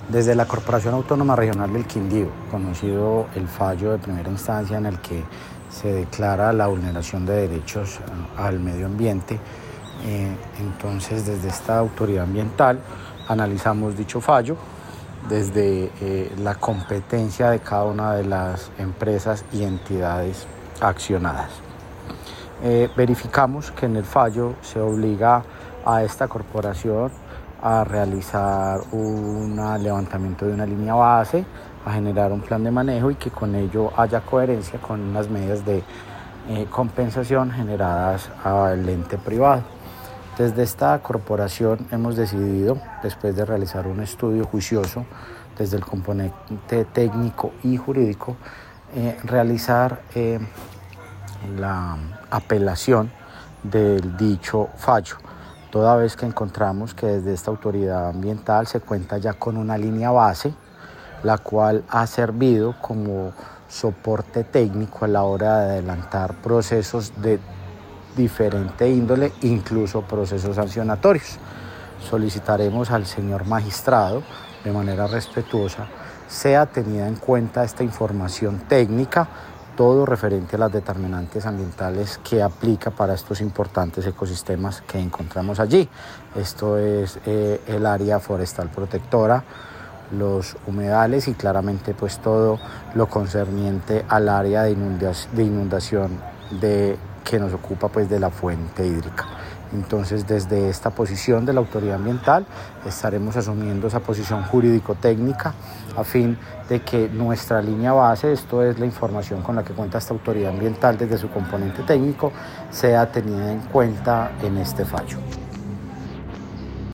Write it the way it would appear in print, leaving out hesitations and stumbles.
Desde la Corporación Autónoma Regional del Quindío, conocido el fallo de primera instancia en el que se declara la vulneración de derechos al medio ambiente, entonces desde esta autoridad ambiental analizamos dicho fallo desde la competencia de cada una de las empresas y entidades accionadas. Verificamos que en el fallo se obliga a esta corporación a realizar un levantamiento de una línea base, a generar un plan de manejo y que con ello haya coherencia con las medidas de compensación generadas al ente privado. Desde esta corporación hemos decidido, después de realizar un estudio juicioso desde el componente técnico y jurídico, realizar la apelación del dicho fallo, toda vez que encontramos que desde esta autoridad ambiental se cuenta ya con una línea base, la cual ha servido como soporte técnico a la hora de adelantar procesos de diferente índole, incluso procesos sancionatorios. Solicitaremos al señor magistrado, de manera respetuosa, sea tenida en cuenta esta información técnica, todo referente a las determinantes ambientales que aplica para estos importantes ecosistemas que encontramos allí. Esto es el área forestal protectora, los humedales y claramente pues todo lo concerniente al área de inundación que nos ocupa pues de la fuente hídrica. Entonces, desde esta posición de la autoridad ambiental estaremos asumiendo esa posición jurídico-técnica a fin de que nuestra línea base, esto es la información con la que cuenta esta autoridad ambiental desde su componente técnico, sea tenida en cuenta en este fallo.